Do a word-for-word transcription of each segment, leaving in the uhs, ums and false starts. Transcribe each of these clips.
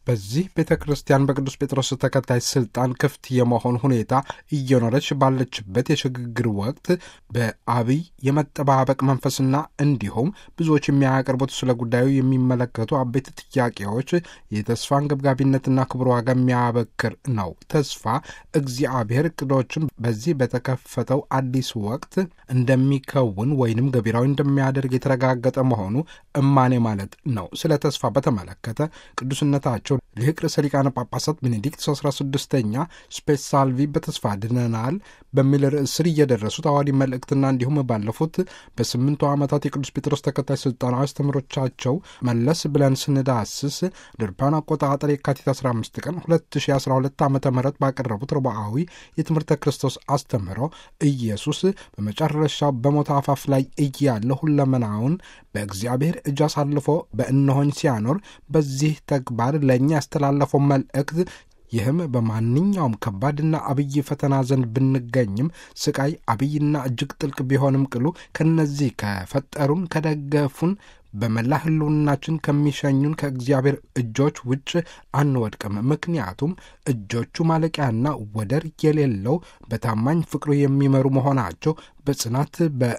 በዚህ ቤተ ክርስቲያን በቅዱስ ጴጥሮስ ተከታይ ስልጣን ክፍት የመሆን ሁኔታ እየኖረች ባለችበት የሽግግር ወቅት በአብይ የመጠባበቅ መንፈስና እንዲሁም ብዙዎች የሚያቀርቡት ስለ ጉዳዩ የሚመለከቱ አበይት ጥያቄዎች የተስፋ አንገብጋቢነትና ክብር ዋጋ የሚያበክር ነው። ተስፋ እግዚአብሔር እቅዶችን በዚህ በተከፈተው አዲስ ወቅት እንደሚከውን ወይንም ገቢራዊ እንደሚያደርግ የተረጋገጠ መሆኑ እማኔ ማለት ነው። ስለ ተስፋ በተመለከተ ቅዱስነታቸው ሊቅ ርዕሰ ሊቃነ ጳጳሳት ቤኔዲክት አስራ ስድስተኛ ስፔስ ሳልቪ በተስፋ ድነናል በሚል ርዕስ ስር እየደረሱት አዋዲ መልእክትና እንዲሁም ባለፉት በስምንቱ ዓመታት የቅዱስ ጴጥሮስ ተከታይ ስልጣናዊ አስተምሮቻቸው መለስ ብለን ስንዳስስ ድርፓን አቆጣጠር የካቲት አስራ አምስት ቀን ሁለት ሺህ አስራ ሁለት ዓ ም ባቀረቡት ረቡዓዊ የትምህርተ ክርስቶስ አስተምህሮ ኢየሱስ በመጨረሻው በሞት አፋፍ ላይ እያለ ሁለመናውን በእግዚአብሔር እጅ አሳልፎ በእነሆኝ ሲያኖር በዚህ ተግባር ለእኛ ያስተላለፈው መልእክት ይህም በማንኛውም ከባድና አብይ ፈተና ዘንድ ብንገኝም ስቃይ አብይና እጅግ ጥልቅ ቢሆንም ቅሉ ከነዚህ ከፈጠሩን ከደገፉን በመላ ህልውናችን ከሚሸኙን ከእግዚአብሔር እጆች ውጭ አንወድቅም። ምክንያቱም እጆቹ ማለቂያና ወደር የሌለው በታማኝ ፍቅሩ የሚመሩ መሆናቸው በጽናት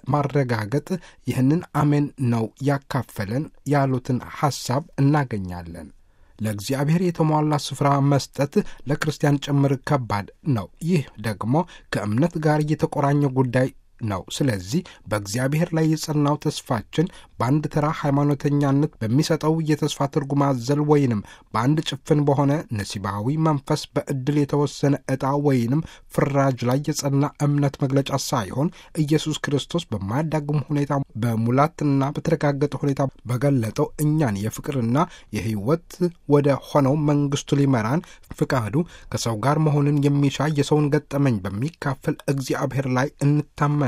በማረጋገጥ ይህንን አሜን ነው ያካፈለን ያሉትን ሐሳብ እናገኛለን። ለእግዚአብሔር የተሟላ ስፍራ መስጠት ለክርስቲያን ጭምር ከባድ ነው። ይህ ደግሞ ከእምነት ጋር የተቆራኘ ጉዳይ ነው። ስለዚህ በእግዚአብሔር ላይ የጸናው ተስፋችን በአንድ ተራ ሃይማኖተኛነት በሚሰጠው የተስፋ ትርጉም አዘል ወይንም በአንድ ጭፍን በሆነ ነሲባዊ መንፈስ በዕድል የተወሰነ ዕጣ ወይንም ፍራጅ ላይ የጸና እምነት መግለጫ ሳይሆን ኢየሱስ ክርስቶስ በማያዳግም ሁኔታ በሙላትና በተረጋገጠ ሁኔታ በገለጠው እኛን የፍቅርና የሕይወት ወደ ሆነው መንግስቱ ሊመራን ፍቃዱ ከሰው ጋር መሆንን የሚሻ የሰውን ገጠመኝ በሚካፈል እግዚአብሔር ላይ እንታመናለን።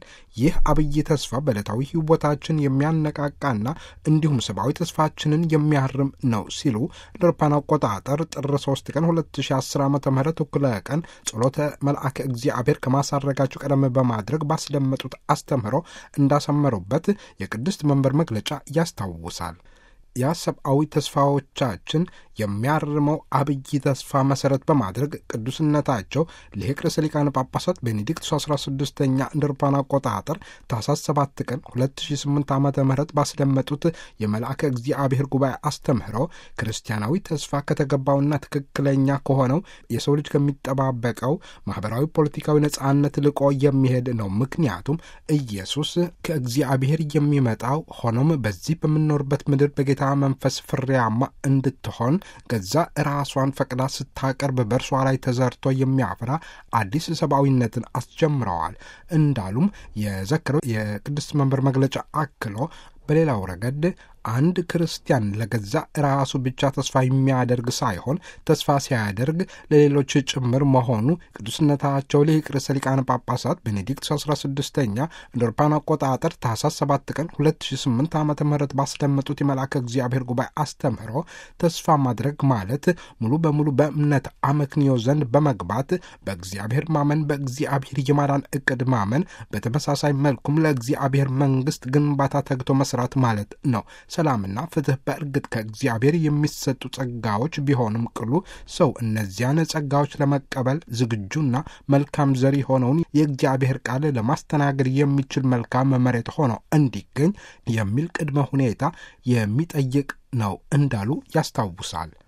ይህ አብይ ተስፋ በዕለታዊ ሕይወታችን የሚያነቃቃና እንዲሁም ሰብአዊ ተስፋችንን የሚያርም ነው ሲሉ ለአውሮፓውያን አቆጣጠር ጥር ሶስት ቀን ሁለት ሺህ አስር ዓመተ ምህረት እኩለ ቀን ጸሎተ መልአከ እግዚአብሔር ከማሳረጋቸው ቀደም በማድረግ ባስደመጡት አስተምህሮ እንዳሰመሩበት የቅድስት መንበር መግለጫ ያስታውሳል። ያ ሰብአዊ ተስፋዎቻችን የሚያርመው አብይ ተስፋ መሰረት በማድረግ ቅዱስነታቸው ሊቅ ርዕሰ ሊቃነ ጳጳሳት ቤኔዲክት አስራ ስድስተኛ እንደ አውሮፓውያን አቆጣጠር ታኅሳስ ሰባት ቀን ሁለት ሺህ ስምንት ዓመተ ምህረት ባስደመጡት የመልአከ እግዚአብሔር ጉባኤ አስተምህሮ ክርስቲያናዊ ተስፋ ከተገባውና ትክክለኛ ከሆነው የሰው ልጅ ከሚጠባበቀው ማህበራዊ ፖለቲካዊ ነጻነት ልቆ የሚሄድ ነው። ምክንያቱም ኢየሱስ ከእግዚአብሔር የሚመጣው ሆኖም በዚህ በምንኖርበት ምድር በጌታ መንፈስ ፍሬያማ እንድትሆን ገዛ ራሷን ፈቅዳ ስታቀርብ በእርሷ ላይ ተዘርቶ የሚያፈራ አዲስ ሰብአዊነትን አስጀምረዋል እንዳሉም የዘክረው የቅድስት መንበር መግለጫ አክሎ በሌላው ረገድ አንድ ክርስቲያን ለገዛ ራሱ ብቻ ተስፋ የሚያደርግ ሳይሆን ተስፋ ሲያደርግ ለሌሎች ጭምር መሆኑ ቅዱስነታቸው ሊቅ ርዕሰ ሊቃነ ጳጳሳት ቤኔዲክት አስራ ስድስተኛ እንደ አውሮፓውያን አቆጣጠር ታኅሳስ ሰባት ቀን ሁለት ሺህ ስምንት ዓመተ ምህረት ባስደመጡት የመልአከ እግዚአብሔር ጉባኤ አስተምህሮ ተስፋ ማድረግ ማለት ሙሉ በሙሉ በእምነት አመክንዮ ዘንድ በመግባት በእግዚአብሔር ማመን፣ በእግዚአብሔር የማዳን ዕቅድ ማመን፣ በተመሳሳይ መልኩም ለእግዚአብሔር መንግስት ግንባታ ተግቶ መስራት ማለት ነው። ሰላምና ፍትህ በእርግጥ ከእግዚአብሔር የሚሰጡ ጸጋዎች ቢሆንም ቅሉ ሰው እነዚያን ጸጋዎች ለመቀበል ዝግጁና መልካም ዘር ሆነውን የእግዚአብሔር ቃል ለማስተናገድ የሚችል መልካም መሬት ሆኖ እንዲገኝ የሚል ቅድመ ሁኔታ የሚጠይቅ ነው እንዳሉ ያስታውሳል።